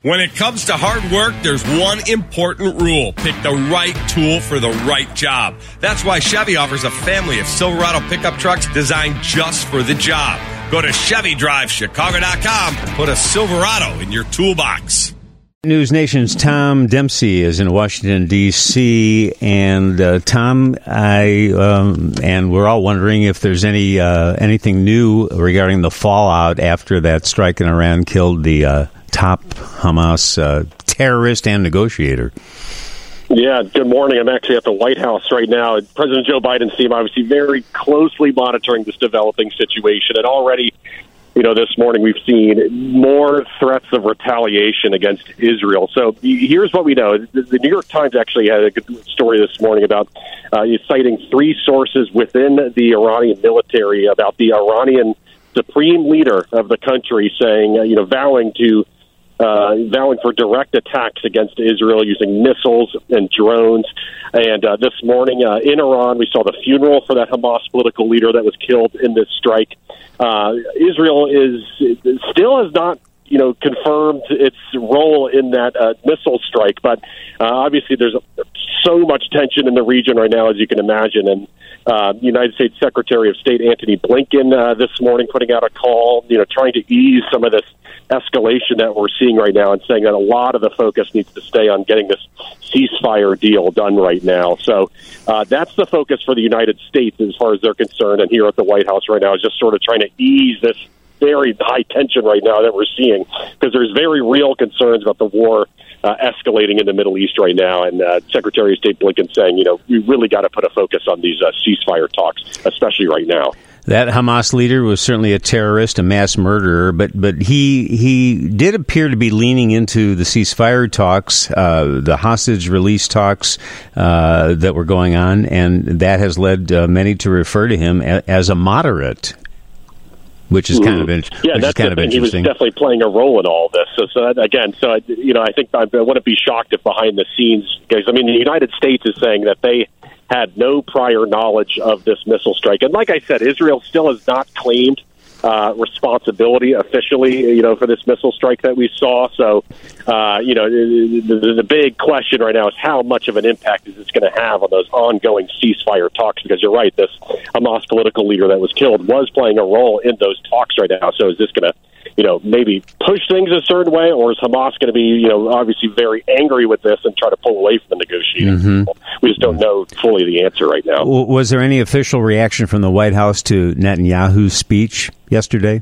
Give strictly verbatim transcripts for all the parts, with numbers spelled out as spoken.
When it comes to hard work, there's one important rule. Pick the right tool for the right job. That's why Chevy offers a family of Silverado pickup trucks designed just for the job. Go to Chevy Drive Chicago dot com and put a Silverado in your toolbox. News Nation's Tom Dempsey is in Washington, D C, and uh, Tom, I um, and we're all wondering if there's any uh, anything new regarding the fallout after that strike in Iran killed the uh, top Hamas uh, terrorist and negotiator. Yeah, good morning. I'm actually at the White House right now. President Joe Biden's team obviously very closely monitoring this developing situation, and already, you know, this morning we've seen more threats of retaliation against Israel. So here's what we know. The New York Times actually had a good story this morning about uh, citing three sources within the Iranian military about the Iranian supreme leader of the country saying, uh, you know, vowing to Uh, vowing for direct attacks against Israel using missiles and drones. And uh, this morning uh, in Iran, we saw the funeral for that Hamas political leader that was killed in this strike. Uh, Israel is still has not, you know, confirmed its role in that uh, missile strike, but uh, obviously there's so much tension in the region right now, as you can imagine. And uh, United States Secretary of State Antony Blinken uh, this morning putting out a call, you know, trying to ease some of this escalation that we're seeing right now and saying that a lot of the focus needs to stay on getting this ceasefire deal done right now. So uh, that's the focus for the United States as far as they're concerned. And here at the White House right now is just sort of trying to ease this very high tension right now that we're seeing, because there's very real concerns about the war uh, escalating in the Middle East right now. And uh, Secretary of State Blinken saying, you know, we really got to put a focus on these uh, ceasefire talks, especially right now. That Hamas leader was certainly a terrorist, a mass murderer, but but he he did appear to be leaning into the ceasefire talks, uh, the hostage release talks uh, that were going on, and that has led uh, many to refer to him a, as a moderate, which is kind of in, yeah, which that's is kind the of thing. He was interesting. definitely playing a role in all this. So, so that, again, so I, you know, I think I wouldn't be shocked if behind the scenes, because I mean, the United States is saying that they had no prior knowledge of this missile strike. And like I said, Israel still has not claimed uh, responsibility officially, you know, for this missile strike that we saw. So, uh, you know, the, the, the big question right now is how much of an impact is this going to have on those ongoing ceasefire talks? Because you're right, this Hamas political leader that was killed was playing a role in those talks right now. So is this going to, you know, maybe push things a certain way, or is Hamas going to be, you know, obviously very angry with this and try to pull away from the negotiating? Mm-hmm. We just don't know fully the answer right now. Was there any official reaction from the White House to Netanyahu's speech yesterday?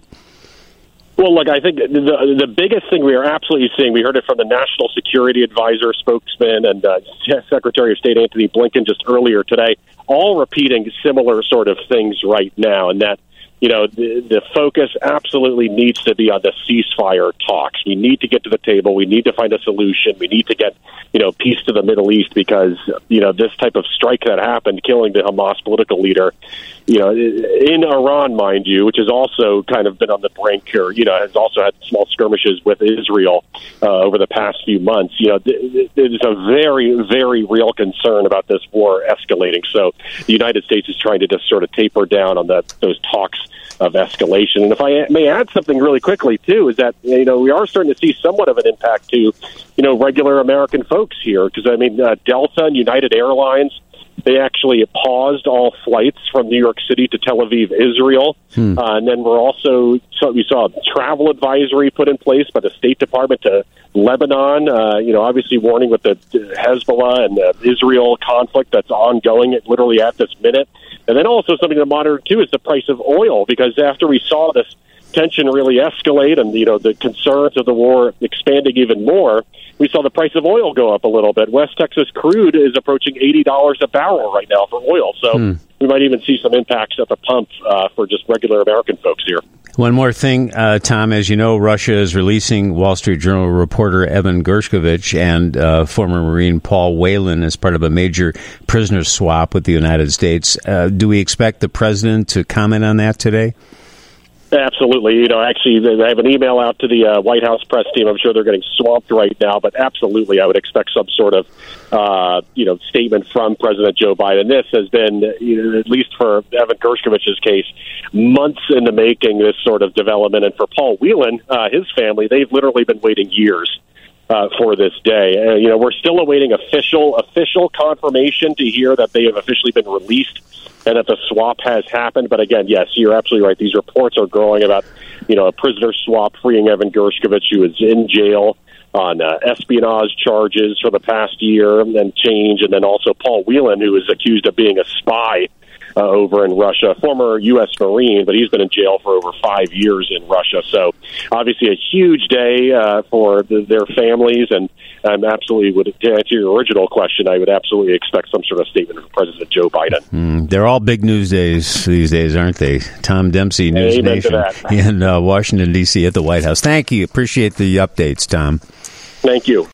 Well, look, I think the the biggest thing we are absolutely seeing, we heard it from the National Security Advisor spokesman and uh, Secretary of State Antony Blinken just earlier today, all repeating similar sort of things right now, and that, you know, the, the focus absolutely needs to be on the ceasefire talks. We need to get to the table. We need to find a solution. We need to get, you know, peace to the Middle East, because, you know, this type of strike that happened, killing the Hamas political leader, you know, in Iran, mind you, which has also kind of been on the brink, or, you know, has also had small skirmishes with Israel uh, over the past few months. You know, th- there's a very, very real concern about this war escalating. So the United States is trying to just sort of taper down on that, those talks of escalation. And if I may add something really quickly, too, is that, you know, we are starting to see somewhat of an impact to, you know, regular American folks here. Because, I mean, uh, Delta and United Airlines, they actually paused all flights from New York City to Tel Aviv, Israel. Hmm. Uh, and then we're also, so we saw a travel advisory put in place by the State Department to Lebanon, uh, you know, obviously warning with the Hezbollah and the Israel conflict that's ongoing literally at this minute. And then also something to monitor, too, is the price of oil, because after we saw this tension really escalate and, you know, the concerns of the war expanding even more, we saw the price of oil go up a little bit. West Texas crude is approaching eighty dollars a barrel right now for oil. So hmm. we might even see some impacts at the pump uh, for just regular American folks here. One more thing, uh, Tom, as you know, Russia is releasing Wall Street Journal reporter Evan Gershkovich and uh, former Marine Paul Whelan as part of a major prisoner swap with the United States. Uh, do we expect the president to comment on that today? Absolutely. You know, actually, they have an email out to the uh, White House press team. I'm sure they're getting swamped right now, but absolutely, I would expect some sort of, uh, you know, statement from President Joe Biden. This has been, you know, at least for Evan Gershkovich's case, months in the making, this sort of development. And for Paul Whelan, uh, his family, they've literally been waiting years uh, for this day. Uh, you know, we're still awaiting official official confirmation to hear that they have officially been released and that the swap has happened. But again, yes, you're absolutely right. These reports are growing about, you know, a prisoner swap freeing Evan Gershkovich, who is in jail on uh, espionage charges for the past year and change, and then also Paul Whelan, who is accused of being a spy uh, over in Russia, former U S Marine, but he's been in jail for over five years in Russia. So obviously a huge day uh, for the, their families, and um, absolutely would, to answer your original question, I would absolutely expect some sort of statement from President Joe Biden. Mm, they're all big news days these days, aren't they? Tom Dempsey, News Amen Nation in uh, Washington, D C at the White House. Thank you. Appreciate the updates, Tom. Thank you.